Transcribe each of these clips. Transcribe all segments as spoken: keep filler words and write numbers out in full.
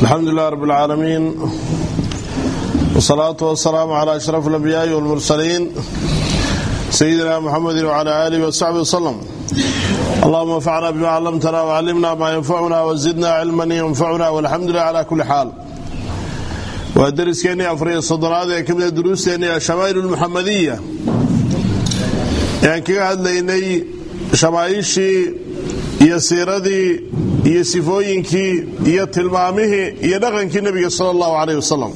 الحمد لله رب العالمين والصلاة والسلام على أشرف الأنبياء والمرسلين سيدنا محمد وعلى آله وصحبه وسلم. اللهم انفعنا بما علمتنا وعلمنا ما ينفعنا وزدنا علما ينفعنا والحمد لله على كل حال. ودرس كيني أفريق الصدرات كبير دروس كيني الشمائل المحمدية يعني كي هذا ليني شمائشي iyo siiradii iyo sifooyinkii iyo tilmaamihii iyo dhaqankii nabiga sallallahu alayhi wasallam.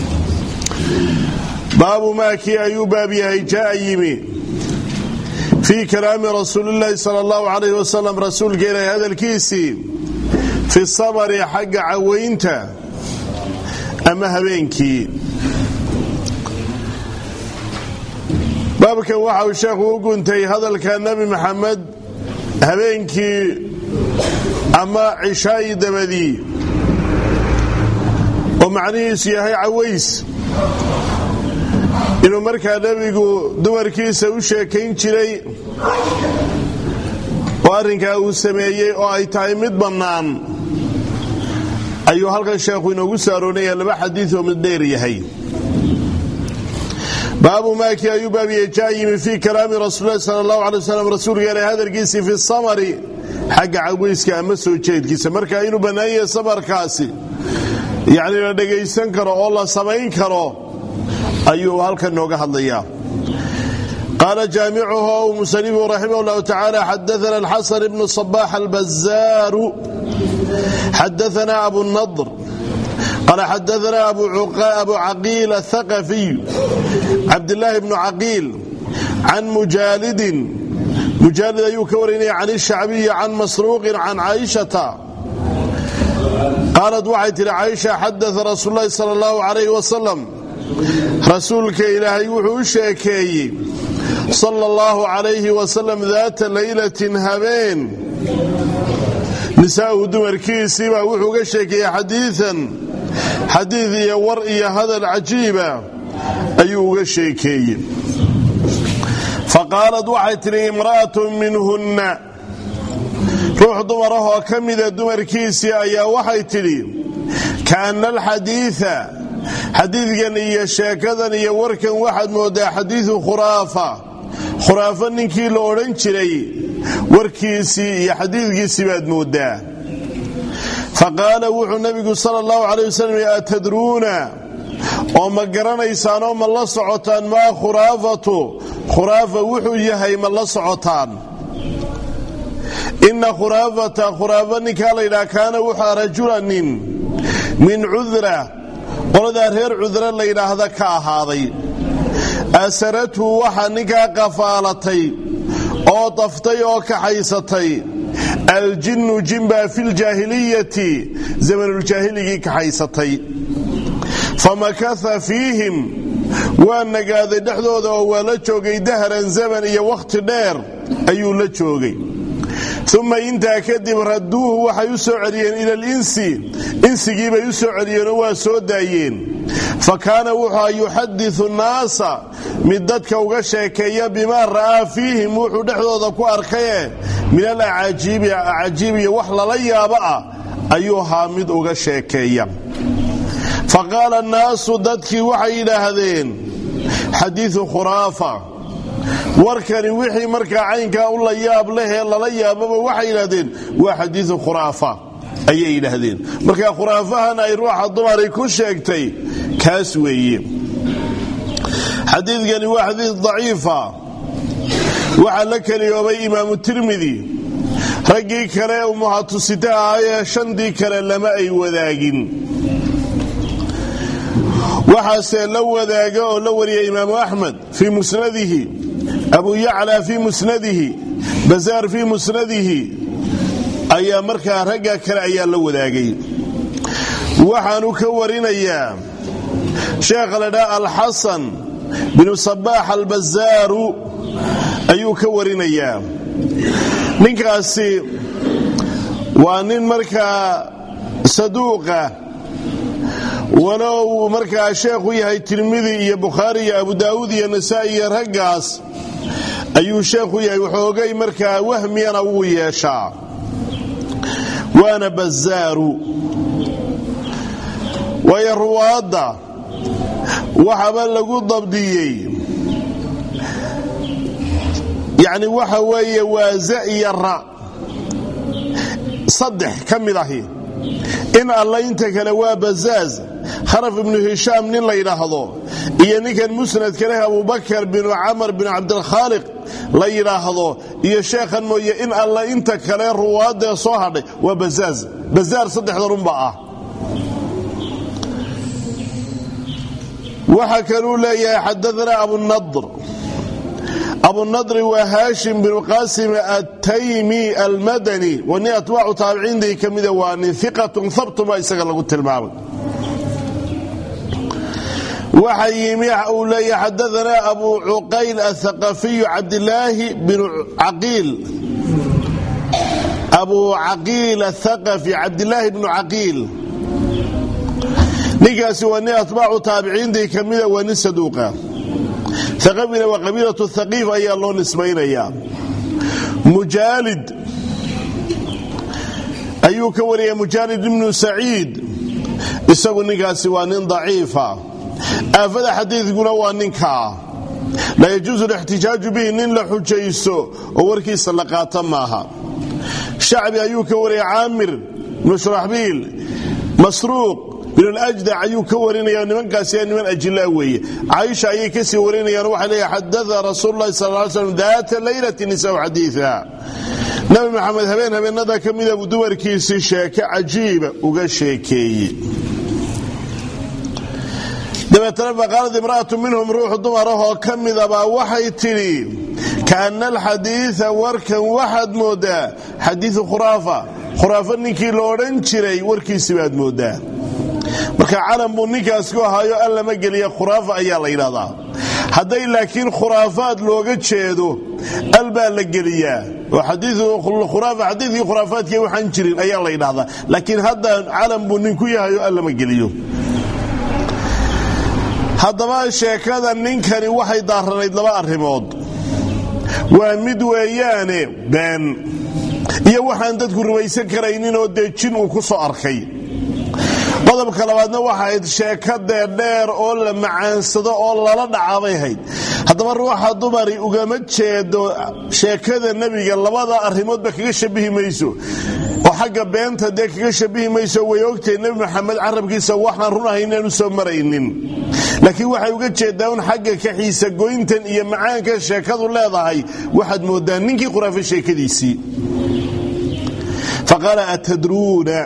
baabu ma ki ayuu baab yahay jaa yimi fi kalaami rasuulillahi sallallahu alayhi wasallam rasuulkeena hadalkiisii fi sabri xagga caweynta ama habeenkii. baabkan waxa uu sheekhu u guntay hadalka nabi maxamed habeenkii ama cishaay dabadii oo macnihiisu yahay caways inuu markaa nabigu dumarkiisa u sheekayn jiray oo arrinkaa uu sameeyey oo ay tahay mid bannaan ayuu halkan sheekhu inoogu saaroonaya laba xadiid oo mid dheer yahay. baabu ma ki ayuu baab yahay jaa yimi fi kalaami rasuulillahi sallallahu alayhi wasallam rasuulkeena hadalkiisii fi samari xagga caweyska ama soo jeedkiisa marka inuu bannaan yahay sabarkaasi yani la dhagaysan karo oo la samayn karo ayuu halkan nooga hadlayaa. قال جامعه ومسلم رحمه الله تعالى حدثنا الحسن بن الصباح البزار حدثنا أبو النضر قال حدثنا أبو, أبو عقيل الثقفي عبد الله بن عقيل عن مجالد مجالد يكورني عن الشعبي عن مسروق عن عائشة قالت وعيت لعائشة حدث رسول الله صلى الله عليه وسلم رسولك إلهي وحوشيكي صلى الله عليه وسلم ذات ليلة هبين نساء دمركيسي وحوشيكي حديثا حديث يورئي هذا العجيبة أيوه الشيكي. فقالت وحيت لي امرأة منهن روح دمره كمذا دمر كيسي أيا وحيت لي كأن الحديث حديث جنية شاكذا يوركا واحد مودا حديث خرافة خرافة نكي لورنشري وركيسي يا حديث كيسي بعد مودا. فقال وحو النبي صلى الله عليه وسلم أتدرون وما قرانيسان وما الله سعطان ما خرافته خرافة وحو يهي ما الله سعطان إن خرافة خرافة نكال إذا كان وحا رجلا من عذرة قلت هير عذرة لإلى هذا كاهاضي أسرته وحا نكا قفالتي أو طفتي أو كحيستي الجن جنبا في الجاهلية زمن الجاهلية كحيستي فمكث فيهم وأن قاذ دحدود أولا جوغي دهرا زمن إيا وقت دير أيو لجوغي ثم إنت أكدب ردوه وحيسعرين إلى الإنس إنس جيب يسعرين وسودايين فكان وحا يحدث الناس مدتك وغشاكيا بما رأى فيهم وحو دحدود كو أركيه من الأعاجيب أعاجيب وحلا ليا بقى أيها مد وغشاكيا. فقال الناس ضدك وحي لهذين حديث خرافة وركن وحي مركا عينك الله ياب له الله ياب وحي لهذين وحديث خرافة أي لهذين مركا خرافة أنا يروح الضمر يكون شيكتي كاسوي حديث قال وحديث ضعيفة وعلك اليوم إمام الترمذي رقي كلا ومهاتو ستاة شندي كلا لما أي وذاقين وحسن لو ذاقه لو وري إمام أحمد في مسنده أبو يعلى في مسنده بزار في مسنده أي مركا رقا كلا أي لو ذاقي وحانو كورين أيام شيخ لداء الحسن بن صباح البزار أيو كورين أيام نكاسي وانين مركا صدوقة ولو مركا شيخ يهي ترمذي يا بخاري يا أبو داود يا نسائي يا رقاص أيو شيخ يهي وحوقي مركا وهمي أنا ويا شعر وأنا بزار ويروادا وحبا لغو ضبديي يعني وحوي وزئي الراء صدح كم ذاهي إن الله ينتك لوا بزاز خرف ابن هشام نين لا يراهضو إيا نيكا المسند كله أبو بكر بن عمر بن عبد الخالق لا يراهضو إيا شيخا مويا إن الله ينتك له رواد صهر وبزاز بزار صدح ضرون بقى وحكروا لي حدثنا أبو النضر أبو النضر وهاشم بن قاسم التيمي المدني واني أتباع تابعين دي كميدة واني ثقة ثبت ما يساق لقلت المعبد وحيمي أولي حدثنا أبو عقيل الثقفي عبد الله بن عقيل أبو عقيل الثقفي عبد الله بن عقيل نيكاسي واني أتباع تابعين دي كميدة واني صدوقة ثقفنا وقبيلة الثقيف أي الله نسمين أيام مجالد أيوك ولي مجالد بن سعيد يسوي نيكاسي وانين ضعيفة أفضل حديث يقول وانينكا لا يجوز الاحتجاج به نين لحجيسو ووركي سلقاتا معها شعبي أيوك ولي عامر بن شرحبيل مسروق من الأجدع أيوك ورينيا نمن كاسيان من أجلاوي عائشة أي كسي ورينيا روح عليه حدث رسول الله صلى الله عليه وسلم ذات ليلة نساء حديثها نبي محمد هبين هبين نذا كميدا بدور كيسي شاكة عجيبة وقشيكي لما تنفى قالت امرأة منهم روح ضمرها كميدا باوحي تري كأن الحديث وركا واحد مودا حديث خرافة خرافة نكي لورن تري وركي سباد مودا marka calam buu ninkaas ku hayo alla ma geliya khuraafa ayaa la yiraahdaa haday laakiin khuraafaad looga jeedo alba la geliya oo xadiisu khuraafa xadiisi khuraafaadkii waxaan jirin ayaa la yiraahdaa laakiin hadda calam buu ninku yahay alla ma geliyo hadaba sheekada ninkani waxay daaranayd laba arrimood waa mid weeyaane been iyo waxaan dadku rumaysan karaynin oo deejin uu ku soo arkay qodobka labaadna waxa ay sheekada dheer oo la macaansado oo lala dhacay hayd hadaba ruuxa dumari ugama jeedo sheekada nabiga labada arrimood ba kaga shabihi mayso oo xagga beenta de kaga shabihi mayso way ogtay nabi maxamed carabkiisa waxaan runahay inaan soo maraynin laakiin waxay uga jeedaan xagga ka xiisa goyntan iyo macaanka sheekadu leedahay waxad moodaan ninkii quraafa sheekadiisi faqala atadruna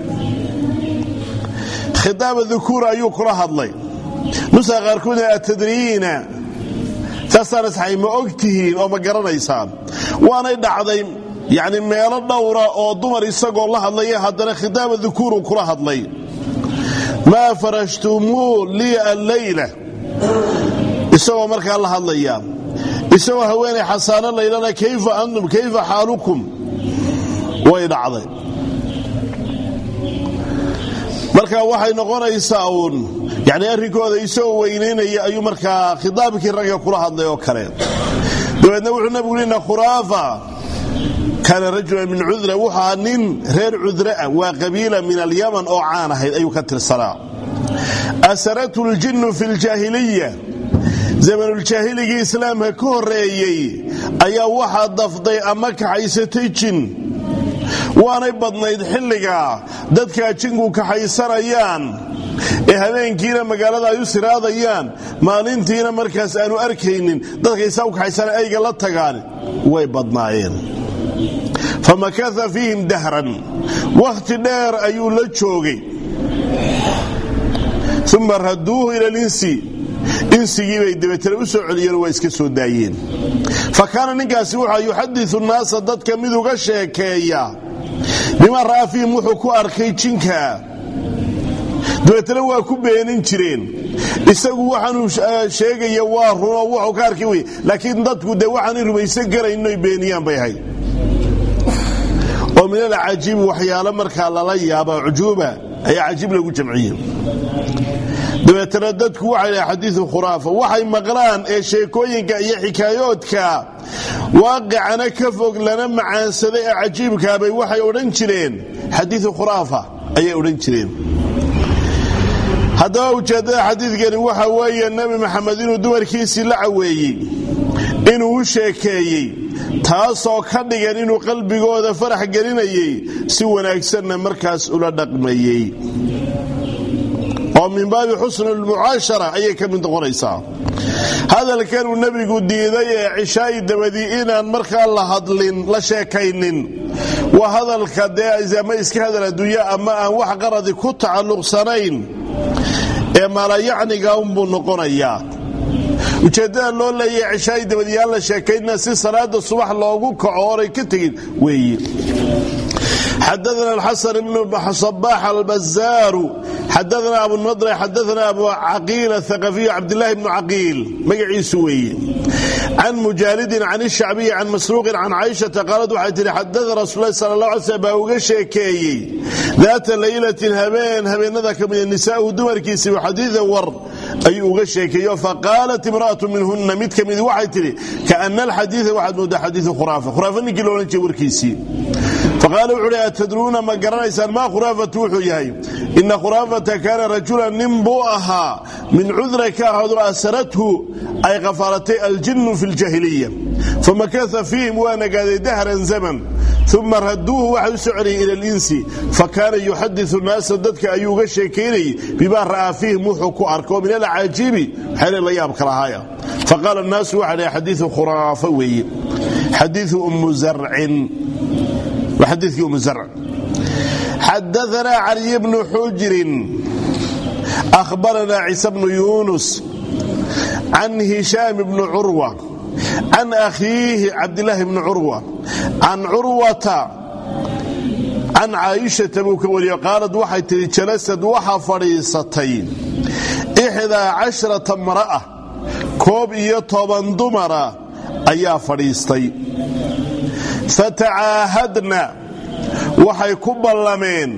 خطاب الذكور أيوك رهضلي نسا غاركونا التدريين تسارس حي ما أكتهين أو ما قرنا يسان وانا يدعضي يعني ما يلا الدورة أو الضمر يساقوا الله الله هذا خطاب الذكور وكرهضلي ما فرشتموه لي الليلة يسوى مركا الله الله يسوى هواني حسان الله لنا كيف أنتم كيف حالكم ويدعضي marka waxay noqonaysaa uun yaani arrinkooda isoo weyneynaya ayuu marka khitaabkii ragga kula hadlay oo kale dabeedna wuxuu nabigu leeyahay khuraafa kana rajul min udra waxa nin reer udra waa qabiila min al-yaman oo caan ahayd ayuu ka tirsanaa asaratu al-jinn fi al-jahiliyya zaman al-jahiliyya islaamka ka horeeyay ayaa waxa dafday ama kaxaysatay jinn waanay badnayd xilliga dadka jingu ka haysanayaan ee habeenkiina magaalada ay u siraadayaan maalintiina markaas aanu arkaynin dadka isaw ka haysanay ayga la tagaan way badnaayeen famakatha fihim dahran waqti dheer ayuu la joogay thumma radduhu ila al-insi insigii bay dabeetana u soo celiyeen waa iska soo daayeen fakana ninkaasi waxa yuhadithu an-nas dadka mid uga sheekeeya bima raafihim wuxuu ku arkay jinka dabeetana waa ku beenin jireen isagu waxaanu sheegaya waa runo wuxuu ka arkay way laakiin dadku de waxaan rumaysan garayno ay beeniyaan bay hay oo min al-ajib waxyaalo marka la la yaaba ujuba ay ajib lagu jamciyo dabeetana dadku waxay xadiisu khuraafa waxay maqlaan ee sheekooyinka iyo xikaayoodka waaqicana ka fog lana macaansaday ee cajiibka bay waxay oran jireen xadiisu khuraafa ayay oran jireen haddaba ujeeddada xadiidkani waxa weeye nebi maxamed inuu dumarkiisii la caweeyey inuu u sheekeeyey taasoo ka dhigan inuu qalbigooda farax gelinayay si wanaagsanna markaas ula dhaqmayey oo min baabi xusni lmucaashara ayay ka mid noqonaysaa hadalkanuu nebigu diiday ee cishaa'i dabadii inaan markaa la hadlin la sheekaynin waa hadalka dee ama iska hadal adduunya ama aan wax qaradi ku tacalluqsanayn ee maalayacniga unbuu noqonayaa ujeeddada loo leeyahay cishaa'i dabadii aan la sheekaynna si salaada subax loogu kaco oray ka tegin weeye حدثنا الحسن بن صباح البزار حدثنا أبو النضر حدثنا أبو عقيل الثقفي عبد الله بن عقيل مقعي سوي عن مجالد عن الشعبي عن مسروق عن عائشة قالت وحيت حدث رسول الله صلى الله عليه وسلم وقشيكي ذات ليلة هبين هبين ذاك من النساء ودمر كيسي وحديث ور أي وقشيكي فقالت امرأة منهن متك من وحيت كأن الحديث واحد مدى حديث خرافة خرافة نقلوا لنك وركيسي فقالوا عليها تدرون ما قرأيسان ما خرافة وحيهي إن خرافة كان رجلا ننبوءها من عذرك هذا أسرته أي غفارتي الجن في الجاهلية فمكث فيهم وانا قال دهرا زمن ثم ردوه وحي سعري إلى الإنس فكان يحدث الناس ضدك أيوغ الشيكيري بما رأى فيه موحك أركو من العجيب حين الله يبقى رهايا فقال الناس وعلى حديث خرافوي حديث أم زرع وحديث أم زرع حدثنا علي بن حجر أخبرنا عيسى بن يونس عن هشام بن عروة عن أخيه عبد الله بن عروة عن عروة عن عائشة بوكوري قالت وحيت جلست وحا فريستين إحدى عشرة امرأة كوب يطبن دمرة أيا فريستين فتعاهدنا وحي كبلمين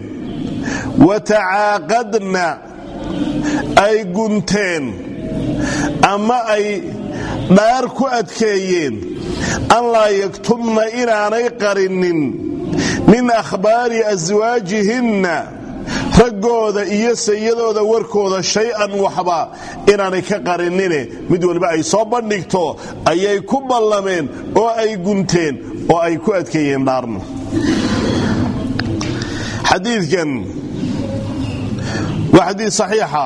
وتعاقدنا أي قنتين أما أي دار كؤدكيين أن لا يكتمنا إلى نيقرن من أخبار أزواجهن رجودا iyo sayidooda warkooda shay-an waxba inaanay ka qarinine mid walba ay soo bandhigto ayay ku ballameen oo ay gunteen oo ay ku adkeeyeen dhaarno xadiidkan waa xadiid saxiixa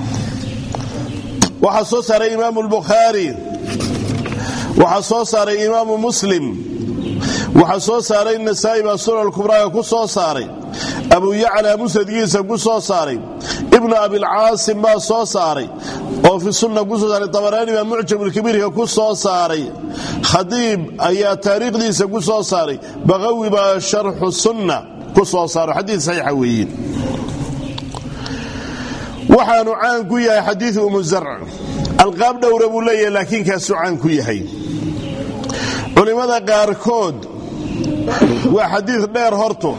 waxa soo saaray imaam al-Bukhari waxa soo saaray imaam Muslim waxa soo saaray Nasa'i ba Sunan al-Kubra ku soo saaray أبو يعلى مسدقيسا قصو صاري ابن أبي العاصم ما صو صاري وفي السنة قصو صاري طبراني من معجم الكبير قصو صاري خديب أي تاريخ ديسا قصو صاري بغوي بشرح السنة قصو صاري حديث صحيح ويين وحانو عان كويا حديث أم الزرع القاب دور أبو لي لكن كاسو عان كويا هي ولماذا قاركود وحديث دير هرتو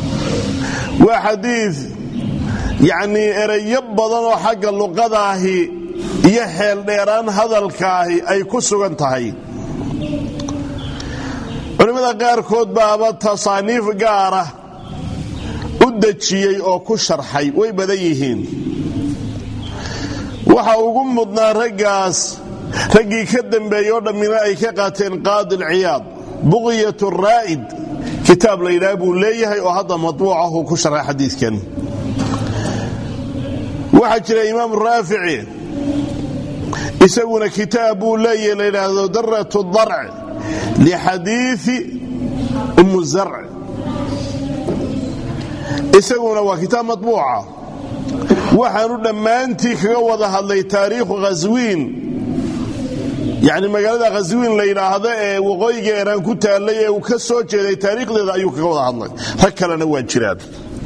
وحديث يعني اريب بدن oo xagga luqadaahi iyo xeel dheeraan hadalkaahi ay ku sugan tahay culimada qaar kood baaba tasaaniif gaar ah u dajiyay oo ku sharxay way badan yihiin waxa ugu mudnaa ragaas ragii ka dambeeyay oo dhamina ay ka qaateen qaadi al-Iyaad bughiyatu ar-Ra'id كتاب ليلى أبو ليه وهذا مطبوعه كشرح حديث كان واحد الإمام الرافعي يسوون كتاب ليه ليلى درة الضرع لحديث أم الزرع يسوون كتاب مطبوعة وحنود لما أنت كوضها لي تاريخ غزوين يعني مقالة غزوين ليلة هذا وغيق إيران كنت لي وكسو جيدي تاريخ لذا أيوك كوضع الله هكذا نوان جراد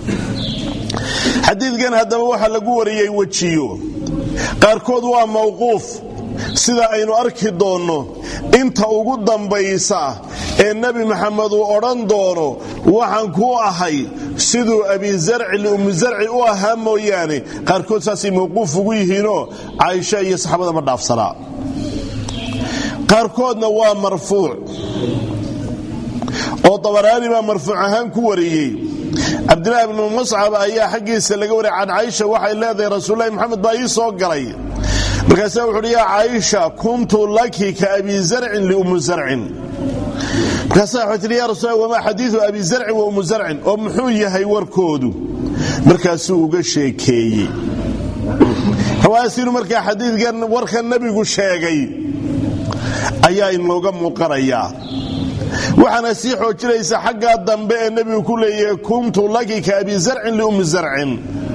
حديث كان هذا وحا لقوري يوجيو قاركود waa موقوف sida aynu arki doono inta ugu dambaysa ee nabi maxamed uu oran doono waxaan ku ahay sidoo abi zarci li um zarci u ahaa mooyaane qaarkood saasi mawquuf ugu yihiino Aisha iyo saxaabada ma dhaafsana qaarkoodna waa marfuuc oo Tabarani ma marfuuc ahaan ku wariyay Abdullah ibn Mus'ab ayaa xaqiisa laga waray can Aisha waxay leedahay Rasuulullaahi Muhammad baa ii soo galay markaas wuxuu yiri Aisha kuntu laki ka Abi Zar'in li Umm Zar'in markaas wuxuu yiri ya Rasuul wama hadithu Abi Zar'in wa Umm Zar'in oo muxuu yahay warkoodu markaas uu uga sheekeeyay hawaasiinu markaa xadiidkan warka nabigu sheegay ayaa in looga muuqanaya waxana si xoojinaysa xagga dambe ee nabigu ku leeyahay kuntu laki ka Abi Zar'in li Umm Zar'in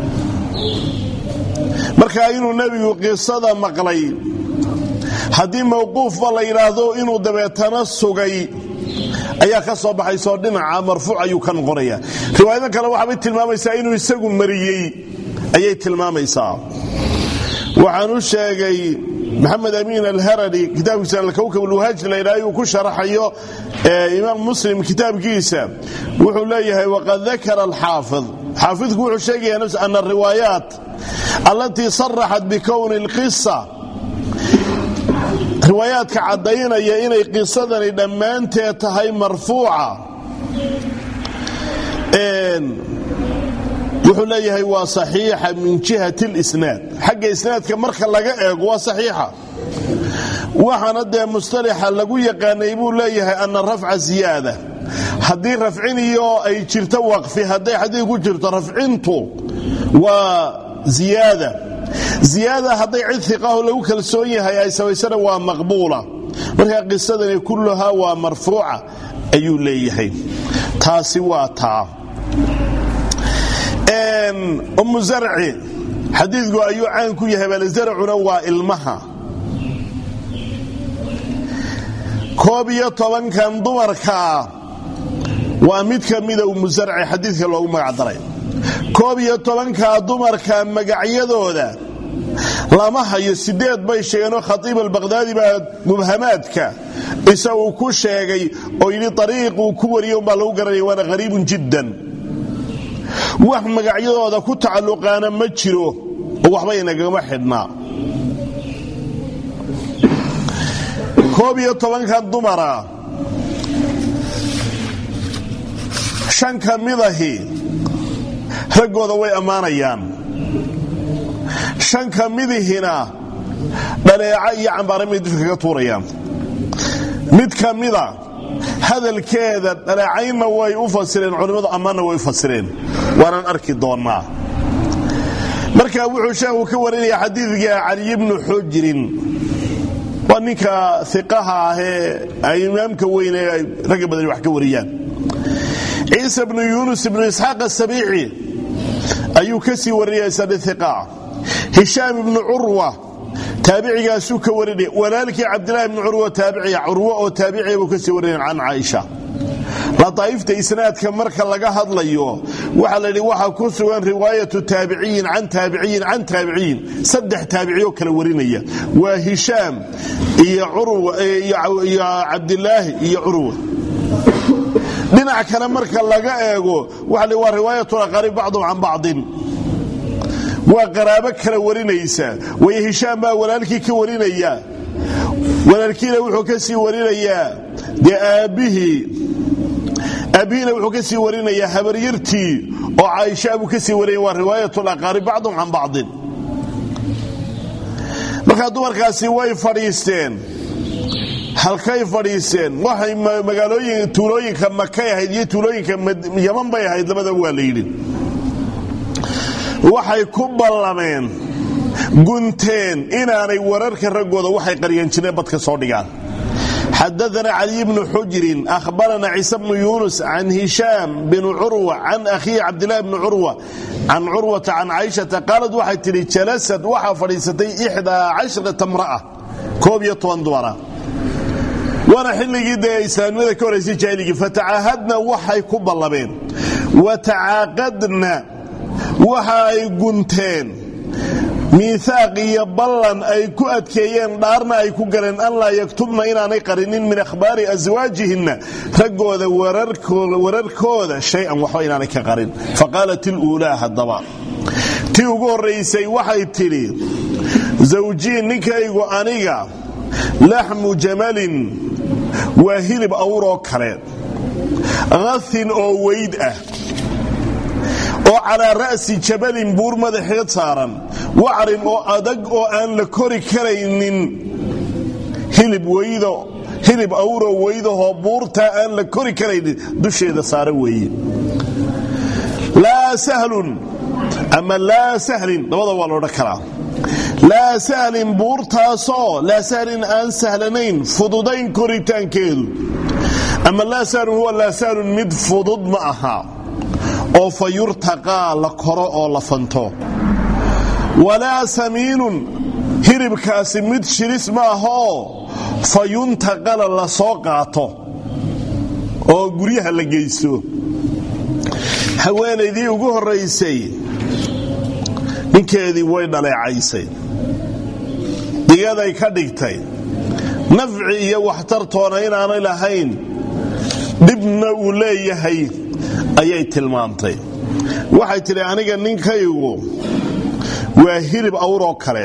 marka inuu nabigu qisada maqlay hadii mawquuf la yiraahdo inuu dabeetana sugay ayaa ka soo baxay soo dhinaca marfuuc ayuu kan qoraya riwaayada kale waxa ay tilmaamaysaa inuu isagu mariyay ayay tilmaamaysaa waxaan u sheegay محمد أمين الهرري كتاب الكوكب الوهاج ليلاي وكشرحيه إمام مسلم كتاب كيسة وحليه وقد ذكر الحافظ حافظ قول شيء نفس أن الروايات التي صرحت بكون القصة روايات كعدين يين قصة لما أنت تهي مرفوعة وحليه هو صحيحة من جهة الإسناد حق إسناد كمرخ لقائق هو صحيحة وحند مصطلح لقوا يقان يقول ليه أن الرفع زيادة حدي رفعني أي جرت وقف هدي حدي يقول جرت رفعنته وزيادة زيادة هدي عد ثقاه لو كالسوية هي يسوي سنة ومقبولة وهي قصة كلها ومرفوعة أي ليه تاسواتا أم زرع حديث قو أيو عانكو يهبال زرعنا وإلمها كوبية طبعا كان دمركا وأميد كميدة أم زرع حديث كالله أم عدرين كوبية طبعا كان دمركا مقعيدو ذا لما هي السداد بيشينو خطيب البغدادي بعد مبهماتك يسوي كل شيء ويلي طريق وكور يوم لو قرني وانا غريب جدا wax magacyadooda ku tacalluqaana ma jiro oo waxba inaga xidhnaa koob iyo toban kan dumara shan kamidahi ragooda way amaanayaan shan kamidihina dhaleeca iyo cambaarmid kaga tuurayaan mid kamida hadalkeeda dhaleecayna way u fasireen culimadu amana way fasireen waanan arki doonaa marka wuxuu sheekhu ka warinaya xadiidka Ali ibn Hujr waa ninka thiqaha ah ee imaamka weyn ee rag badan wax ka wariyaan Isa ibn Yunus ibn Ishaq as-Sabi'i ayuu ka sii wariyay sad thiqa Hisham ibn Urwa تابعي سوك ورني ولذلك عبد الله بن عروة تابعي عروة أو تابعي وكسي ورني عن عائشة لطائفة إسناد كمركا لقى هضليو وحل لي وحا كسوان رواية تابعين عن تابعين عن تابعين سدح تابعيو كالورينية وهشام يا عروة يا عبد الله يا عروة لنا كان مركا لقى ايغو وحل رواية قريب بعضهم عن بعض وقرابك كلا ورينيسا وهشام با ولالكي كورينيا ولالكينا وحو كسي ورينيا دي ابيه ابينا وحو كسي ورينيا حبريرتي او عائشه ابو كسي ورينيا وروايه الاقارب بعضهم عن بعض marka dumarkaasi way fadhiisteen halkay fadhiisteen waxay magaalooyin tuulooyinka Makka ahayd iyo tuulooyinka Yaman bay ahayd labada waa leeyeen waxay ku ballameen gunteen inaanay wararka ragooda waxay qariyeen jireen badka soo dhigaan حدثنا علي بن حجر أخبرنا عيسى بن يونس عن هشام بن عروة عن أخي عبد الله بن عروة عن عروة عن عائشة قالت واحد تري جلست وحا فريستي إحدى عشرة امرأة كوبية واندورة وانا حلي جدا إسلام وذا كوريسي جايلي فتعاهدنا وحي كبالبين وتعاقدنا وحي قنتين ميثاقي بلن أي كؤد كيين دارنا أي كقرن الله يكتبنا إنا نقرنين من أخبار أزواجهن رقوا ذا ورركوا ذا شيئا وحوينا نكقرن فقالت الأولى الضباء تيوغو الرئيسي وحي تلي زوجين نكايغو أنيغا لحم جمال وهلب أورو كرين غث أو ويدأ oo ala ra'si jabalin buur madaxeed saaran wacrin oo adag oo aan la kori karaynin hilib weydo hilib awro weydo oo buurta aan la kori karaynin dusheeda saaran weeye la sahlun ama la sahlin labada waa loo dhakaa la sahlin buurtaasoo la sahlin aan sahlanayn fududayn koritaankeedu ama la sahlun huwa la sahlun mid fudud ma aha oo fayurtaqa la koro oo la fanto wala samiinun hiribkaasi mid shilis ma aha fayuntaqa la soo qaato oo guryaha la geysto haweenaydii ugu horeysay ninkeedii way dhaleecaysay digaday ka dhigtay nafci iyo waxtartoona inaanay lahayn dibna uu leeyahay ayay tilmaantay waxay tiri aniga ninkaygu waa hilib awroo kale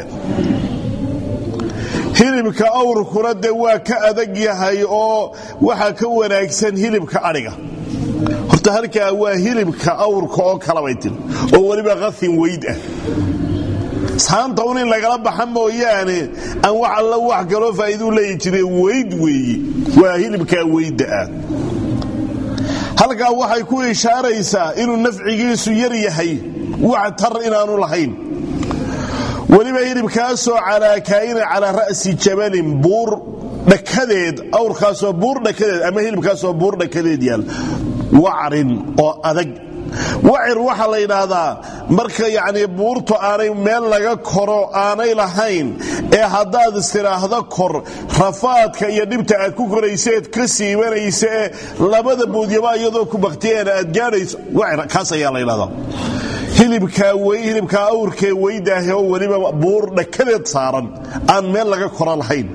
hilibka awrkuna de waa ka adag yahay oo waxa ka wanaagsan hilibka ariga horta halka waa hilibka awrka oo kala baytin oo waliba qafin weyd ah saanta un in laga baxan mooyaane aan wax alla wax galo faa'iido leeyahay weyd weeyi waa hilibka weyda ah halka waxay ku ishaaraysaa inuu nafcigiisu yar yahay wax tar inaanu lahayn waliba hilibkaasoo calaa kaayina calaa ra'si jabalin buur dhakadeed awrkaasoo buur dhakadeed ama hilibkaasoo buur dhakadeed yaal wacrin oo adag wacir waxa la yiraahdaa marka yaani buurtu aanay meel laga koro aanay lahayn ee hadaad istiraahdo kor rafaadka iyo dhibta aad ku korayseed ka siibanaysa labada buudyaba iyadoo ku baqtiyeen aad gaarayso wacir kaas ayaa la yiraahdaa hilibka way hilibka awrkee weydaah oo waliba buur dhakadeed saaran aan meel laga koro lahayn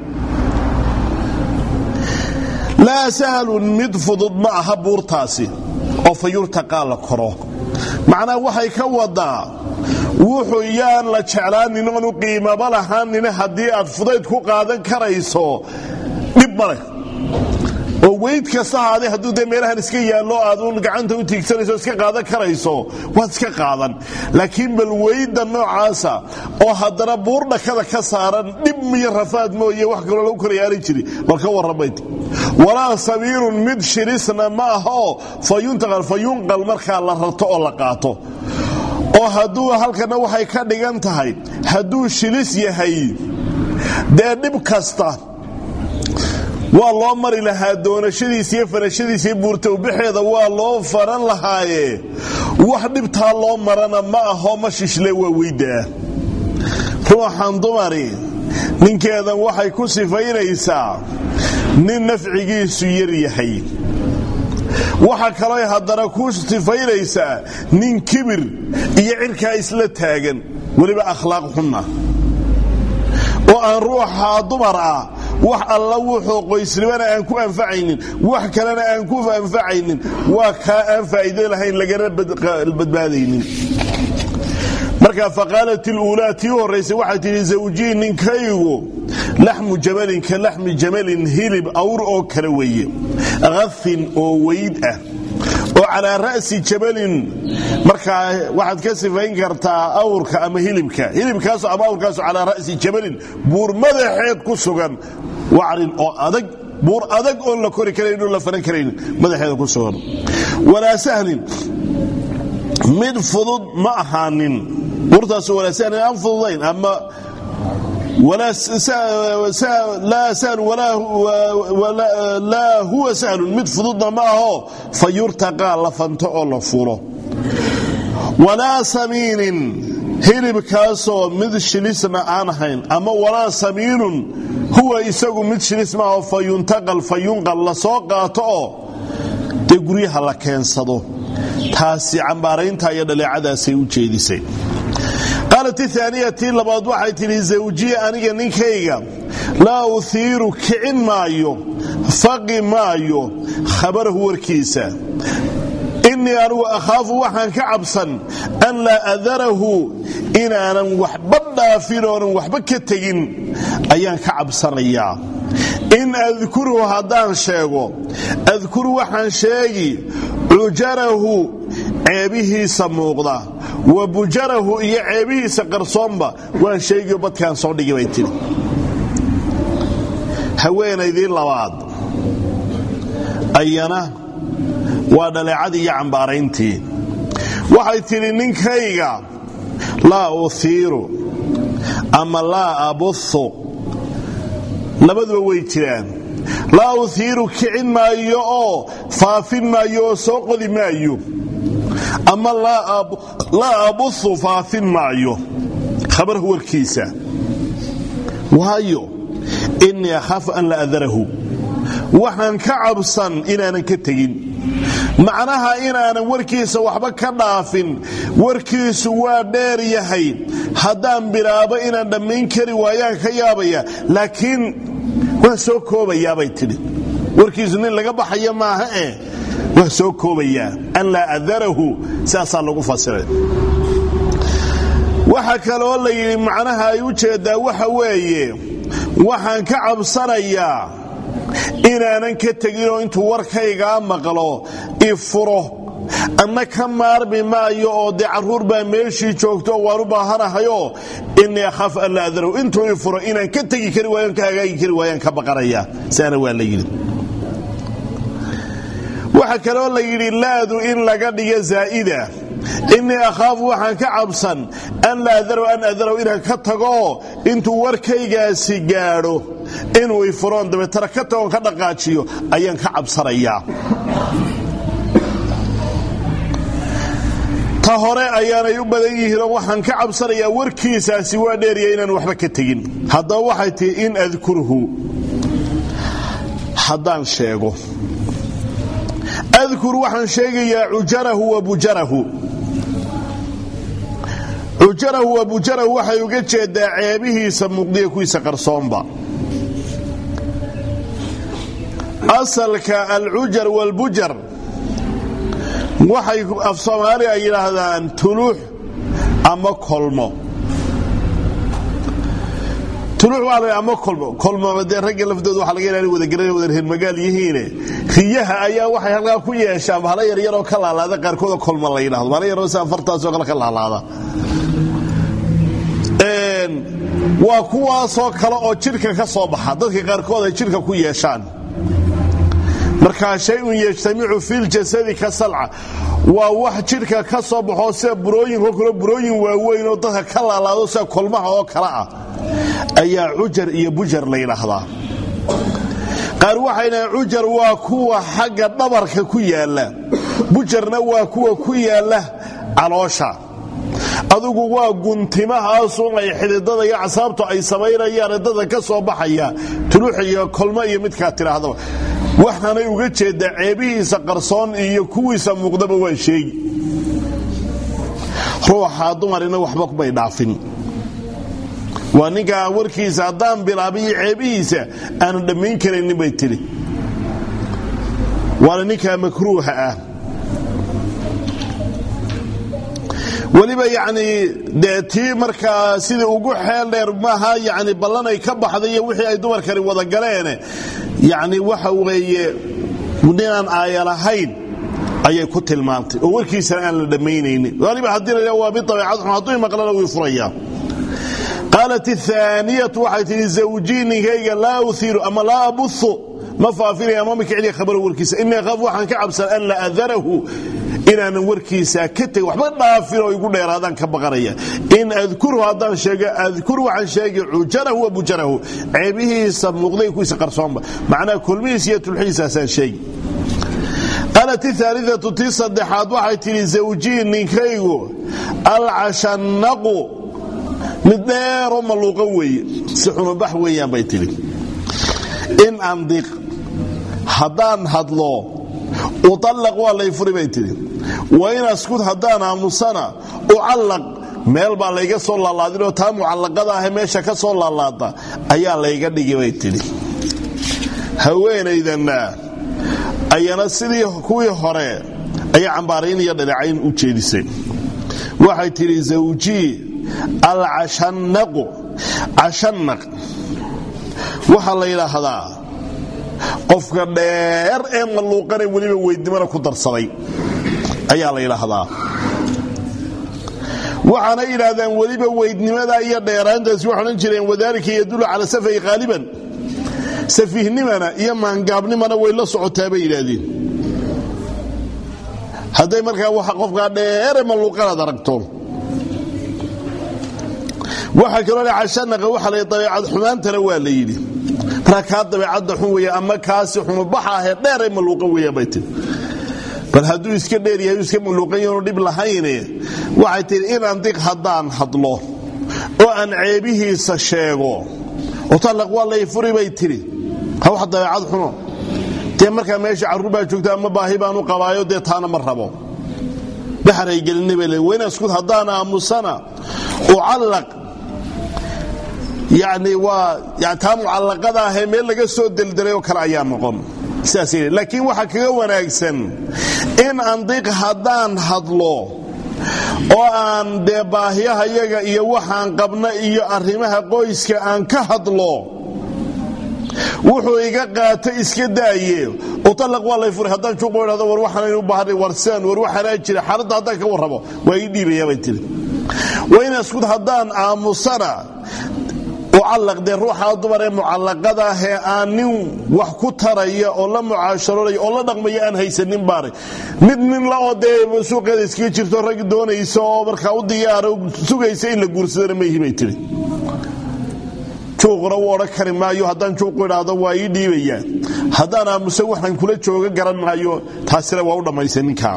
la sahlun mid fudud ma aha buurtaasi oo fayurtaqa la koro macna waxay ka wadaa wuxuu yaan la jeclaanin inuu qiimaba lahayn hadii aad fudayd ku qaadan karayso dib male oo weyd kasta haday haduu de meelahan iska yaalo aad uun gacanta u tiigsanayso iska qaadan karayso waad iska qaadan laakiin bal weyda noocaasa oo hadana buur dhakada ka saaran dib miyo rafaad mooye wax kale lagu koriyaari jiri marka warabayd wala sabiirun mid shirisna ma aha fayuntaqal fayunqal marka la rarto oo la qaato oo haduu halkana waxay ka dhigan tahay haduu shilis yahay de dib kasta waa loo mari lahaa doonashadiisa iyo farashadiisa iyo buurta bixeeda waa loo faran lahaaye wax dhibtaa loo marana ma aho ma shishle waa weydaa ruuxan dumari ninkeedan waxay ku sifaynaysaa nin nafcigiisu yar yahay waxa kale haddana ku sifaynaysaa nin kibir iyo cirka isla taagan waliba akhlaaq xunna oo aan ruuxa dumar ah wax alla wuxuu qoysnimana aan ku anfacaynin wax kalena aan ku anfacaynin waa ka aan faa'iido lahayn laga badbaadaynin marka faqalat al-ulati waraysa waxa tiri zawjii ninkaygu lahmu jabalin ka lahmi jamalin hilib awr oo kala weeye qafin oo weyd ah oo ala ra'si jabalin marka waxaad ka sifayn kartaa awrka ama hilibka hilibkaas ama awrkaas ala ra'si jabalin buur madaxeed ku sugan wacrin oo adag buur adag oo la kori kareeyo la faran kareeyo madaxeeda ku sugan wala sahlin mid fudud ma ahaanin buurtaas wala sahlin aan fududayn ama ولا لا سهل ولا ولا لا هو سهل مد فضضنا معه فيرتقى لفنته لفوله ولا سمين هرب كاسو مد شليسنا آنهين أما ولا سمين هو يساقو مد شليس معه فينتقل فينقل لسوقاته تقريها لكين صدو تاسي عمبارين تايد لعدا سيوچي دي سي قالت الثانية لبعض واحد لزوجي أنا نكيغا لا أثير كعن مايو فقي مايو خبره وركيسة إني أنا أخاف وحن كعبسا أن لا أذره إن أنا وحبنا فيرون وحبكتين أيان كعبسا إياه إن أذكره هدان شيغو أذكر وحن شيغي عجره ceebihiisa muuqda wa bujarahu iyo ceebihiisa qarsoonba waan sheegay badkaan soo dhigay bay tiri haweenaydii labaad ayana waa dhaleecadii iyo cambaarayntii waxay tiri ninkayga laa uthiiru ama laa abuthu labaduba way jiraan laa uthiiru kicin maayo oo faafin maayo oo soo qodi maayo ama laa abuthu faafin maayo khabarka warkiisa waayo innii akhaafu an la adarahu waxaan ka cabsan inaanan ka tegin macnaha inaanan warkiisa waxba ka dhaafin warkiisu waa dheer yahay haddaan bilaabo inaan dhammayn kari waayaan ka yaabaya laakiin waa soo koobayaa bay tidhi warkiisu nin laga baxaya maaha eh waa soo koobayaa an laa adarahu saasaa lagu fasiray waxa kaloo la yidhi macnaha ay u jeedaa waxa weeye waxaan ka cabsanayaa inaanan ka teginoo intuu warkaygaa maqlo ifuro anna ka maarmi maayo oo dee carruur baa meeshii joogto oo waan u baahanahayoo innii akhaaf an la adarahu intuu ifuro inaan ka tegi kari waayoon ka hagaagi kari waayaan ka baqanayaa saana waa la yidhi waxa kaloo la yidhi laadu in laga dhiga zaa'ida innii akhaafu waxaan ka cabsan an la adarahu an adarahu inaan ka tago intuu warkaygaasi gaadho inuu ifuroon dabeetana ka tagoon ka dhaqaajiyo ayaan ka cabsanayaa ta hore ayaanay u badan yihiinoo waxaan ka cabsanayaa warkiisaasi waa dheeriya inaan waxba ka tegin haddaba waxay tihi in adkurhu haddaan sheego adkur waxaan sheegayaa cujarahu wa bujarahu cujarahu wa bujarahu waxay uga jeedaa ceebihiisa muuqdiya kuwiisa qarsoonba asalka alcujar walbujar waxay af soomaali ay yidhaahdaan tuluux ama kolmo tuluux waa la ama kolmo kolmo dee ragga laftooda waxa laga ilaalin wada garan wada reer magaal yihiin riyaha ayaa waxay halkaa ku yeeshaan bahala yar yar oo ka laalaada qaarkood kolmo la yiraahdo bahala yar oo safartaas oo kala ka laalaada een waa kuwaasoo kale oo jirka ka soo baxa dadka qaarkood ay jirka ku yeeshaan marka shay un yajtamicu fil jasadi ka sal'a waa wax jirka ka soo baxo sida burooyin oo kale burooyin waaweyn oo dadka ka laalaado sida kolmaha oo kala ah ayaa ujar iyo bujar la yiraahdaa qaar waxayna ujar waa kuwa xagga dhabarka ku yaala bujarna waa kuwa ku yaala caloosha adugu waa guntimahaas oo ay xididada iyo asaabto ay sameeyaan dadka ka soo baxaya tuluuxiyo kolmo iyo midka tiraahdo waxaanay uga jeedaa ceebihiisa qarsoon iyo kuwiisa muuqdaba waa sheey ruuxa dumarina waxba ku bay dhaafin waa ninka warkiisa haddaan bilaabiyo ceebihiisa aan dhammayn karaynin bay tiri waa ninka makruuha ah waliba yaani deetii marka sida ugu xeel dheer maaha yaani ballanay ka baxday wixii ay dumar kale wada galeen yaani waxa weeye mudaan aayalahayn ayay ku tilmaantay oo warkiisa aan la dhameynaynin waliba hadii la waa bi tabiicad haduu maqlana uu furaya قالت الثانية وحيت لزوجين هيga لا أثير أما لا أبث ما فافير أمامك علي خبر وركيسة إني أخاف وحن كعبسا أن لا أذره إن أنا وركيسة كتي وحبا نافر ويقول لي هذا كبغرية إن أذكره هذا شيء أذكره عن شيء عجره وبجره عيبه سمغضي كويس قرصان معناه كل ميسية الحيسة سان شيء قالت الثالثة تصدحات وحيت لزوجين نكيغو العشنق مدير ملوقه وي سخن بح ويان بيتلي ان اندق حدان هدلو وطلق ولا يفري بيتلي وين اسكت حدان امسنا وعلق meel baa layga soo laalaadin oo taa mucallaqada ah meesha ka soo laalaada ayaa layga dhigay baytili haweenaydana ayana sidii kuwii hore ayaa cambaarayn iyo dhaleecayn u jeedisay waxay tiri zawji العشنق عشنق waxa la yiraahdaa qofka dheer ee maluuqana waliba weydimada ku darsaday ayaa la yiraahdaa waxaana yiraahdaan waliba weydnimada iyo dheeraantaas waxaan jireen wadaalka yadulu ala safay qaaliban safihnimana iyo maangaabnimana way la socotaa bay yiraahdeen haday markaa waxa qofka dheer ma luqada aragto waxa kale oo cashanaqa waxa la dabeecad xumaantana waa la yiri marka dabeecad xun weeye ama kaasi xun baxa ah dheer ma luqa weeye baytii bal haduu iska dheer yahay iska muluqayo dib lahayn waxay tir in aan diq hadaan hadlo oo aan ceebihiisa sheego oo talaq walay furi bay tiri waxa dabeecad xuno tii marka meesha caruur baa joogta ama baahi baan u qabaayo de taana ma rabo baxray gelinibay weena isku hadaan aamusana oo calaq يعني و يعني تام علقada ah meel laga soo dildilay oo kala ayaa noqon sidaasii laakiin waxa kaga wanaagsan in aan diq hadaan hadlo oo aan de baahiyaha iyaga iyo waxaan qabna iyo arrimaha qoyska aan ka hadlo wuxuu iga qaatay iska daaye oo talaq walay furi hadaan ku qoyraado war waxaan u baahnay warsan war waxana jira xaaladda hadaan ka warrabo way dhiibaya bay tiri wayna isku hadaan aamusana وعلق دي روحا دبر معلقده هي انين wax ku taraya oo la mucaasharoolay oo la dhaqmaya aan haysanin baare mid nin la oday suuqeeda iska jirto rag doonayso oo marka u diyaaro sugaysa in la guursado ma hibay tiri joogro wada karimaayo hadaan joog qiraado waa ii dhiibaya hadaan aamusa waxaan kula jooga garanaayo taasina waa u dhamaysan ninka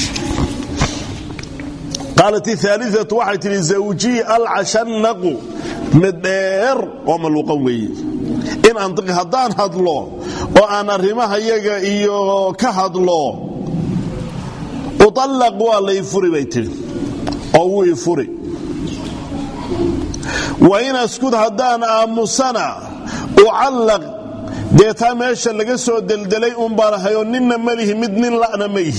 قالت الثالثة واحد لزوجي العشنق مدير وملوقا وي إن أنطق هدان هدلو وأنا رمها يجا إيو كهدلو وطلق والله يفري بيتي أو يفري وإن أسكت هدان أمسنا وعلق ديتا ماشا لقسو دلدلي أمبارها يونين مليه مدنين لأنا ميه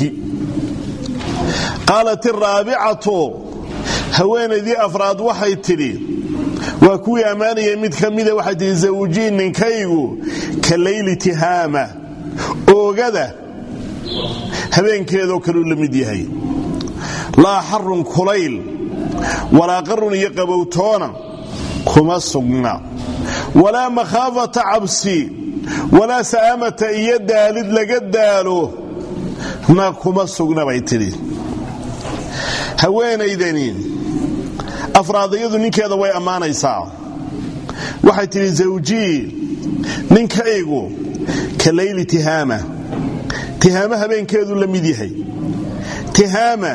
قالت الرابعة هوين ذي أفراد وحي تري وكوي أماني يمد كميدة واحد زوجين من كيغو كالليل تهامة وقذا هبين كيدو كلو لمديهي لا حر كليل ولا قر يقبوتونا كما السقنا ولا مخافة عبسي ولا سامة إيدا لد لقدالو ما كما السقنا بيتري هوين ايدانين افراديدو ninkeeda way amaanaysaa waxay tiri zawji ninkaygu kalayli tihama tihama habeenkeedu la mid yahay tihama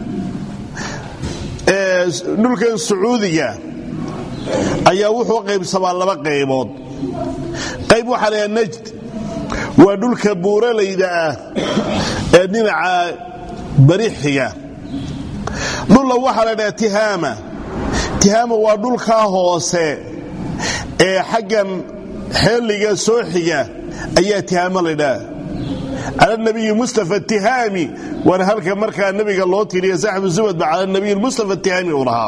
ee dhulkan sacuudiga ayaa wuxuu qaybsamaa laba qaybood qayb waxa la najd waa dhulka buuraleyda ah ee dhinaca barixiga dhulla waxa la dhahaa tihama tihama waa dhulka hoose ee xaggan xilliga soo xiga ayaa tihama la dhahaa على النبي المصطفى التهامي وانا halka marka nabiga loo tiriyo saaxiib zuwad ba على النبي المصطفى التهامي uraha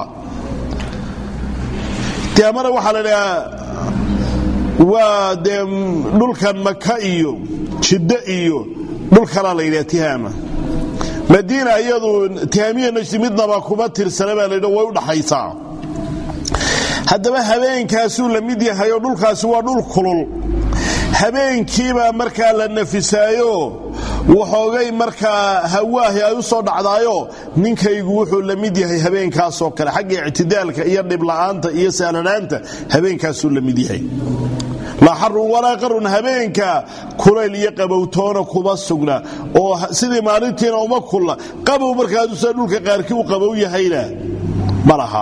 tihamada waxa la dhahaa waa de dhulkan Makka iyo Jidda iyo dhulkala la yiraahdo tihama مدينة أيضا تهامية نجتمدنا باكوبات ترسلبها لأنه ويودحيسا هذا ما هبين كاسو لميديا هيودول كاسو ودول كلول هبين كيما مركا للنفسايو وحوغي مركا هواه يوصو دعدايو نينكا يقوحو لميديا هي هبين كاسو كلا حق اعتدالك إيا نبلعانتا إيا سالنانتا هبين كاسو لميديا هي لا حر ولا قر هبينك كليل يقبوتونا كوبا سغنا oo sidii maalintiina uma kulla qabow markaad u sadulka qaarkii u qabow yahayna malaha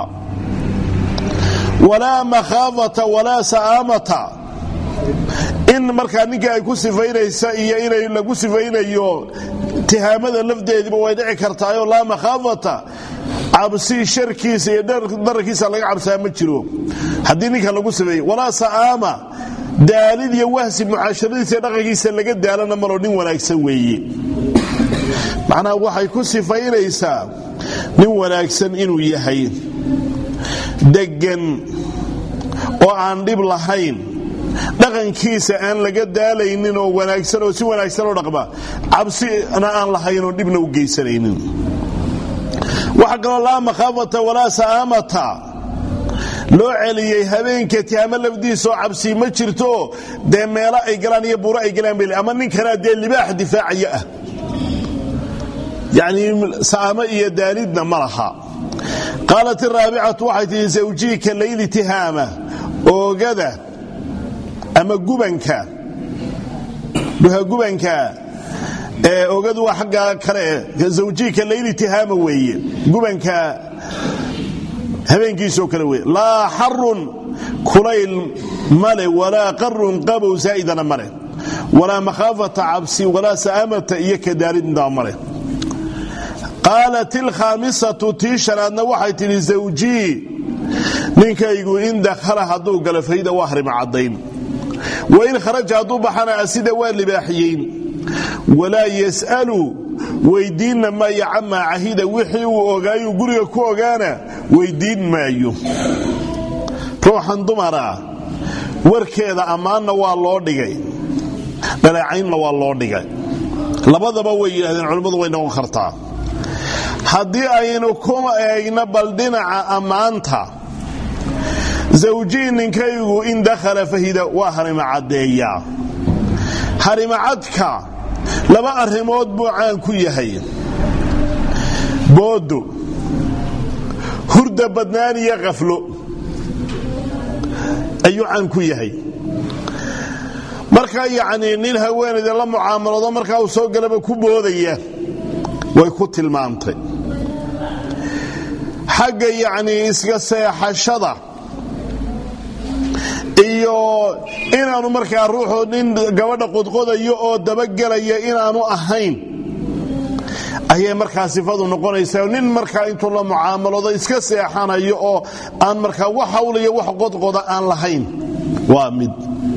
wala makhafata wala saamata in markaa ninka ay ku sifaynaysa iyo inay lagu sifaynayo tihaamada lafdeediba way dhici kartaa la makhafata absi sharkiisa iyo darkiisa laga cabsaa ma jiro hadii ninka lagu sifayo wala saama daalid iyo wahsi mucaasharadiisa dhaqankiisa laga daalana maro nin wanaagsan weeye macna waxay ku sifaynaysaa nin wanaagsan inuu yahay degan oo aan dib lahayn dhaqankiisa aan laga daalaynin oo wanaagsan oo si wanaagsan oo dhaqma cabsi aan lahayn oo dibna u geysanaynin waxa kale la makhaafata wala saamata loo celiyay habeenka tiama labdiiso cabsi ma jirto de meela ay galaan iyo buura ay galaan bil ama nin kana de libaax difaaciya ah yani saama iyo daalidna malaha qalat ar-rabi'atu wahati zawjika layli tihama oogada ama gubanka duha gubanka ee oogadu waa xagga kale zawjika layli tihama weeye gubanka habeenkiisoo kale weeye la harrun kulayl male wala qarrun qabu zaidan male wala makhafata absi wala saamata yakdarid male قالت الخامسة تيشرادنا waxay tiri zawji ninkaygu in dakhara haduu gala fayda wahri macadayn wa in kharaja haduu baxana asida waa libaaxiyin wala yasalu weydiina ma yacma ahida wixii uu ogaayo guriga ku ogaana weydiin maayo ruuxan dumara warkeeda amaana waa loo dhigay dalacaynna waa loo dhigay labadaba way yiraahdeen culimadu way noqon kartaa haddii aynu kuma eegna bal dhinaca amaanta zawji ninkaygu in dakhala fahida waa harima cadeeya harima cadka laba arrimood buu caan ku yahay boodo hurda badnaan iyo qaflo ayuu caan ku yahay marka yaani nin haweeneyda la mucaamalado marka uu soo galaba ku boodaya way ku tilmaantay xagga yaani iska seexashada iyo inaanu markaa ruuxu nin gabadha qodqodayo oo dabagalaya inaanu ahayn ayay markaa sifadu noqonaysaa nin markaa intuu la mucaamalado iska seexanayo oo aan markaa wax hawliyo wax qodqoda aan lahayn waa mid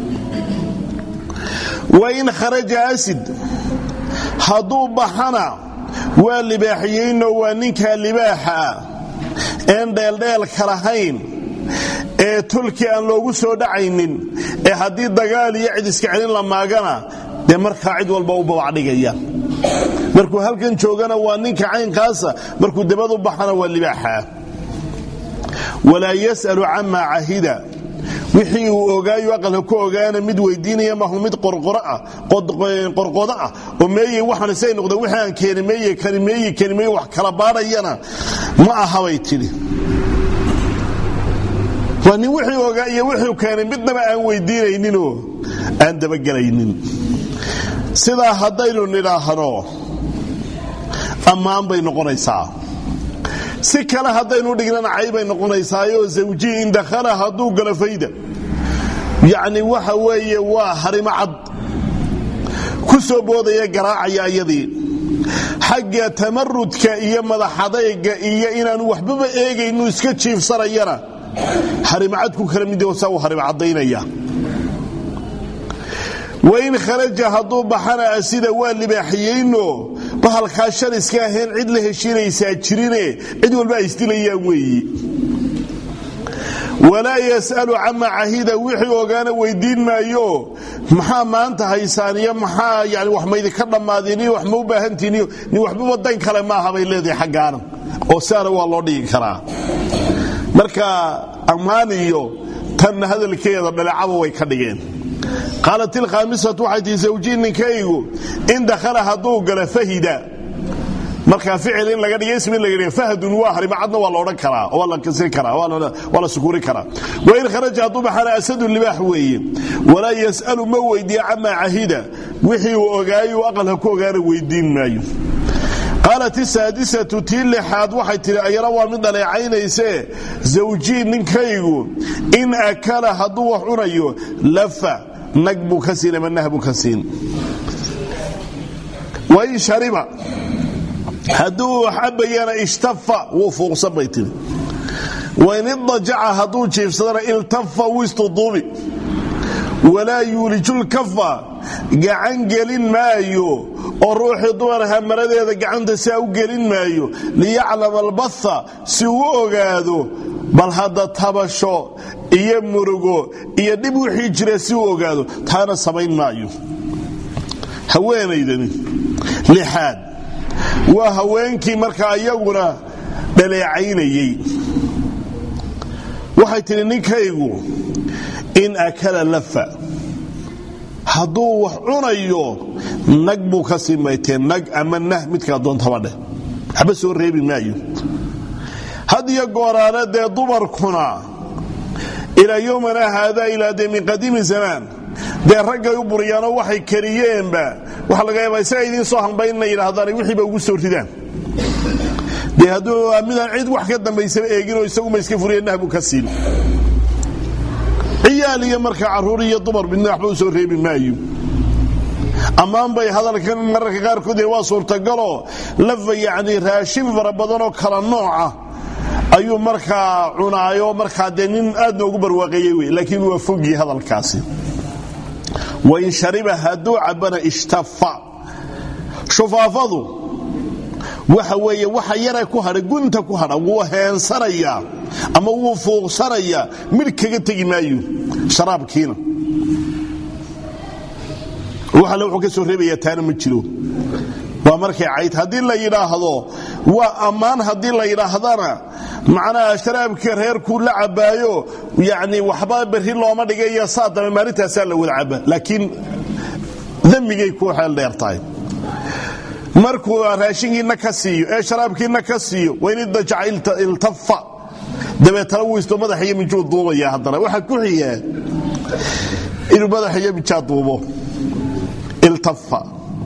wa in kharaja asid haduu baxana waa libaaxiyeyno waa ninka libaaxa een dheeldheel kalahayn ee tulki aan loogu soo dhacaynin ee haddii dagaal iyo cid iska celin la maagana dee markaa cid walba u bawac dhigaya markuu halkan joogana waa ninka caynkaasa markuu dabad u baxana waa libaaxa walaa yas'alu amma ahida wixii uu ogaayo aqalka ku ogaana mid weydiinaya ma hu mid qorqoro ah qorqodo ah oo meeyay waxaan isay noqdo wixii aan keenay meeyay kalimeeyay kalimeey wax kala baadayana ma aha way tiri wani wixii ogaayo wixii keenay midnaba aan weydiinaynin oo aan dabagalaynin sida hadaynu nidhaahno amaan bay noqonaysaa si kala hadaynu dhignana caybay noqonaysaa oo zawji in dakhala haduu gala fayda يعني waxa weeye waa harima cad ku soo boodaya garaacaya ayadii xagga tamarrudka iyo madaxadayga iyo inaan waxba eegayno iska jiifsanayana harima cad ku kala mid oo saw harima cadaynaya wayn kharaja haduu baxana asida waa libaaxiyeyno bahalka shariska ahayn cid la heshiinaysa jirine cid walba istilayaan weeyi ولا يسأل عما عهيدا وحي وغانا ويدين مايو محا ما انت هيسانيا محا يعني وحميدي كدماديني وحمو باهنتيني ني وحبا ودان كلا ما هبay leedahay xaqaana oo saara waa loo dhigi karaa marka amaaniyo tan hadalkeeda dhalacaba way ka dhigeen qalat il khamisatu wahdi zawjin kaygu in dakhala hadu gala fahida marka ficil in laga dhigay ismi laga dhigay fahadun waa harima cadna waa la oran karaa oo la kasri karaa waa la sukuri karaa wa in kharaja dubaha asadu libah weeye wala yasalu ma weydiya amma ahida wixii uu ogaayo aqalka ku ogaana weydiin maayo قالت السادسة تيل حاد waxay tiri ayara waa mid dhaleecaynayse zawji ninkaygu in akala hadu wax cunayo lafa nagbu kasiina manahbu kasiin way shariba hadu habayana ishtafa wa fuqsa baytin wa in daja'a hadu jiifsadana iltafa wistudubi wala yulijul kafa gacan gelin maayo oo ruuxi dumarha maradeeda gacanta si u gelin maayo li ya'lam al-batha si uu ogaado bal hadda tabasho iyo murugo iyo dib wixii jira si uu ogaado taana samayn maayo haweenaydani lixaad waa haweenkii markaa iyaguna dhaleecaynayay waxay tiri ninkaygu in akala lafa hadduu wax cunayo nag buu ka sii maytee nag ama nah midkaa doontaba dheh waxba soo reebi maayo had iyo gooraana dee dumarkuna ilaa yowmana haadaa ilaa dee min qadiimi zamaan dee raggay u buriyaanoo waxay kariyeenba waxa laga yaabaa isaga idiin soo hanbaynna yidhaahdaan wixiiba ugu soo ridaan dee hadduu midaan cid wax ka dambaysaba eeginoo isaguma iska furiya nah buu ka siin ciyaal iyo markaa carruur iyo dumar midna waxba u soo reebi maayo ammaan bay hadalkan mararka qaarkood waa suurtagaloo lafa yacni raashin fara badanoo kala nooca ayuu markaa cunaayo markaa dee nin aad noogu barwaaqeeyey wey laakiin waa fogii hadalkaasi wain shariba hadduu cabana ishtafa shufaafadu waxa weeye waxa yara ku hadha gunta ku hadha wuu heensanayaa ama wuu fuuqsanayaa midh kaga tegi maayo sharaabkiina waxa wuxuu ka soo reebayaa taana ma jiro waa markay cayd haddii la yidhaahdo waa ammaan haddii la yidhaahdana macnaha sharaabkii reerkuu la cabaayo yacni waxba berri looma dhigayo saa dame maalintaasaa la wada caba laakiin dembigay ku xeel dheer tahay markuu raashinkiina ka siiyo ee sharaabkiina ka siiyo wayniddajaca iltafa dabeetana wuu isto madaxa iyo mijuu duubaya haddana waxaa ku xigaa inuu madaxa iyo mijaa duubo iltafa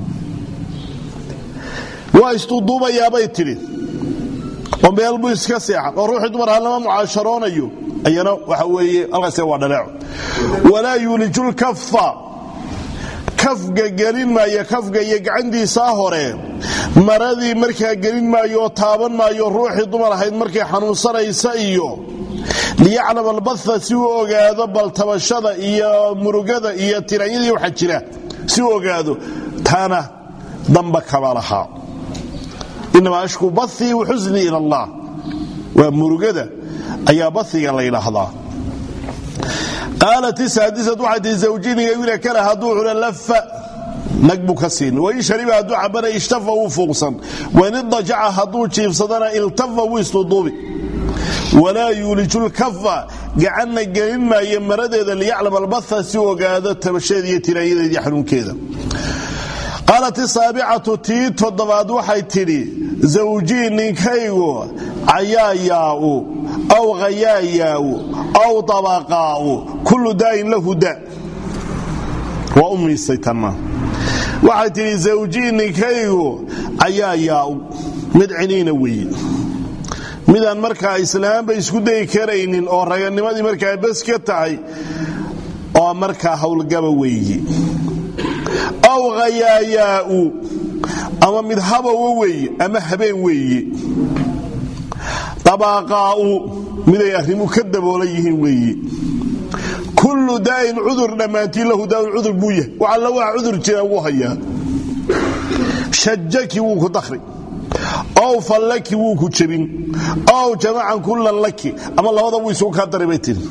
waa istuu duubayaabay tidhi oo meel buu iska seexan oo ruuxii dumar ha lama mucaasharoonayo ayana waxa weeye halkaasee waa dhaleeco walaa yuulijul kafa kafga gelin maayo kafga iyo gacantiisaa hore maradii markaa gelin maayo oo taaban maayo ruuxii dumar ahayd markay xanuunsanaysa iyo liyaclam albatha si uu ogaado baltabashada iyo murugada iyo tiranyadii waxa jira si uu ogaado taana damba kama lahaa inamaa ashku bathii wa xusnii ila allah waa murugada ayaa bathiga la yidhaahdaa qaalat isaadisad waxay tihi zawjiniga wiila kale hadduu cuna lafa nag buu ka siin wain shariba hadduu cabana ishtafa wuu fuuqsan wain idajaca hadduu jiifsadana iltafa wuu istuduubi walaa yuuliju lkafa gacanna gelin maayo maradeeda liyaclam albatha si u ogaado tabasheeda iyo tiraanyadeeda iyo xanuunkeeda qaalat isaabicatu tii toddobaad waxay tidhi zawjii ninkaygu cayaayaau aw hayaayaau aw dabaqaau kullu daa'in lahu da waa u miisay tanna waxay tidhi zawjii ninkaygu cayaayaau mid ciniina weeye midaan markaa islaamba isku dayi karaynin oo raganimadii markaa bas ka tahay oo markaa howlgaba weeye aw hayaayaau ama mid habowa weeye ama habeen weeye dabaqaa'u miday arrimu ka daboolan yihiin weeye kullu daa'in cudur dhammaantii lahu daa'in cudur buu yahay wax alla waa cudur jira wuu hayaa shajaki wuu ku dakhri ow fallaki wuu ku jebin ow jamacan kullan laki ama labada wuu isugu kaa daray bay tiri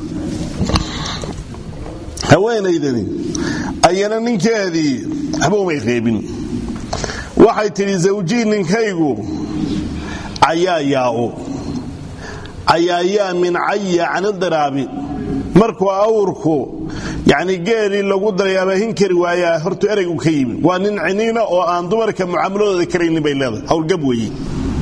haweenaydani ayana ninkeedii waxba umay reebin waxay tidhi zawjii ninkaygu cayaayaau cayaayaa min caya canidiraabi markuu awrku yani geelii lagu daray amaahin kari waayaa hortu ereygu ka yimi waa nin ciniina oo aan dumarka mucaamaladooda karaynin bay leedahay howlgab weeye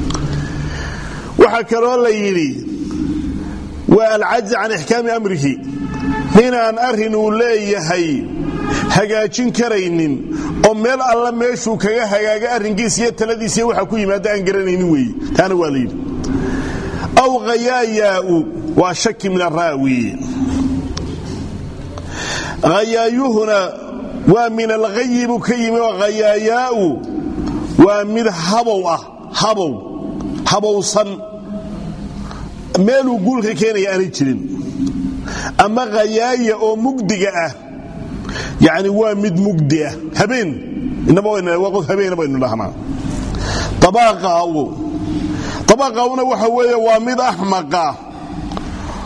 waxaa kaloo la yidhi waa alcajzi can ixkaami amrihi ninaan arrin uu leeyahay hagaajin karaynin oo meel alla meeshuu kaga hagaaga arrinkiisa iyo taladiisa waxa ku yimaada aan garanaynin weeye taana waa la yidhi aw hayaayaau waa shaki min araawi hayaayuhuna waa min alghayi buu ka yimi oo hayaayaau waa mid habow ah habow habowsan meeluu guulka keenaya aanay jirin ama hayaaya oo mugdiga ah yani waa mid mugdi ah habeen inaba waa qof habeen baynu dhahnaa dabaqaawu dabaqaawuna waxa weeye waa mid axmaqa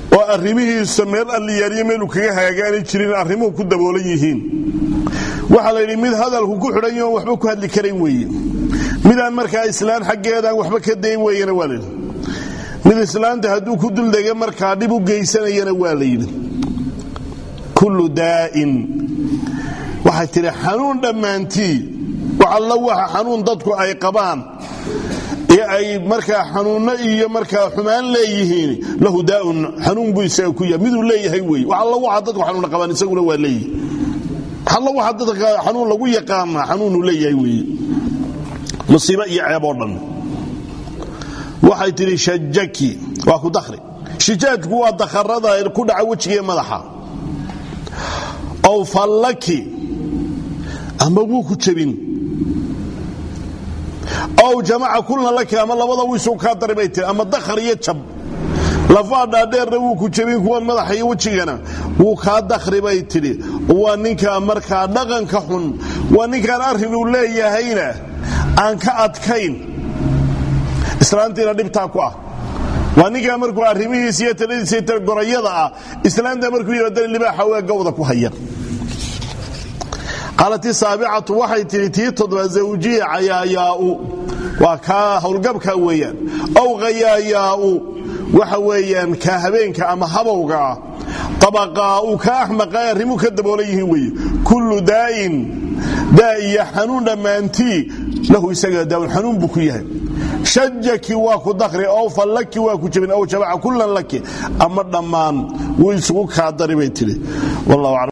oo arrimihiisa meel alliyaariyo meel uu kaga hagaagaani jirin arrimuhu ku daboolan yihiin waxa la yidhi mid hadalku ku xidhan yahay waxba ku hadli karayn weeye midaan markaa islaan xaggeeda waxba ka dayn weeyana waa la yidhi mid islaanta hadduu ku duldega markaa dhib u geysanayana waa la yidhi kullu daa'in waxay tiri xanuun dhammaantii waxalla waxa xanuun dadku ay qabaan ee ay markaa xanuunno iyo markaa xumaan leeyihiin lahu daa'un xanuun buu isaga ku yahay miduu leeyahay weeye waxalla waxa dadku xanuun qabaan isaguna waa leeyahay waxalla waxa dadka xanuun lagu yaqaana xanuunu leeyahay weeye musiibo iyo ceeb oo dhan waxay tiri shajaki waa ku dakhri shijaajku waa dakharada ku dhaca wajiga madaxa aw fallaki ama wuu ku jabin aw jamaca kulna laki ama labada wiisu ka daribay tir ama dakhar iyo jab lafaadha dheerna wuu ku jabin kuwan madaxa iyo wajigana wuu ka dakhribay tiri waa ninka markaa dhaqanka xun waa ninkan arrin uu leeyahayna aan ka adkayn islaantiina dhibtaa ku ah waa ninka markuu arrimihiisa iyo taladiisa iyo gorayada ah islaanta markuu yiraahdo libaaxa waa gowda ku haya قالت السابعة waxay tiri tii toddoba zawjiya ayayaau waa ka howlgabka weeyaan aw ghayayaau waxa weeyaan ka habeenka ama habowga tabaqa ka ahmaqa arrimu ka daboolayeen weey kullu daa'in daa'iya xanuun dhamaantii lahu isaga daawul xanuun buu ku yahay shajaki waa ku dakhri aw fallaki waa ku jabin aw jabaca kullan laki ama dhamaan way isugu ka daribay tiri wallahu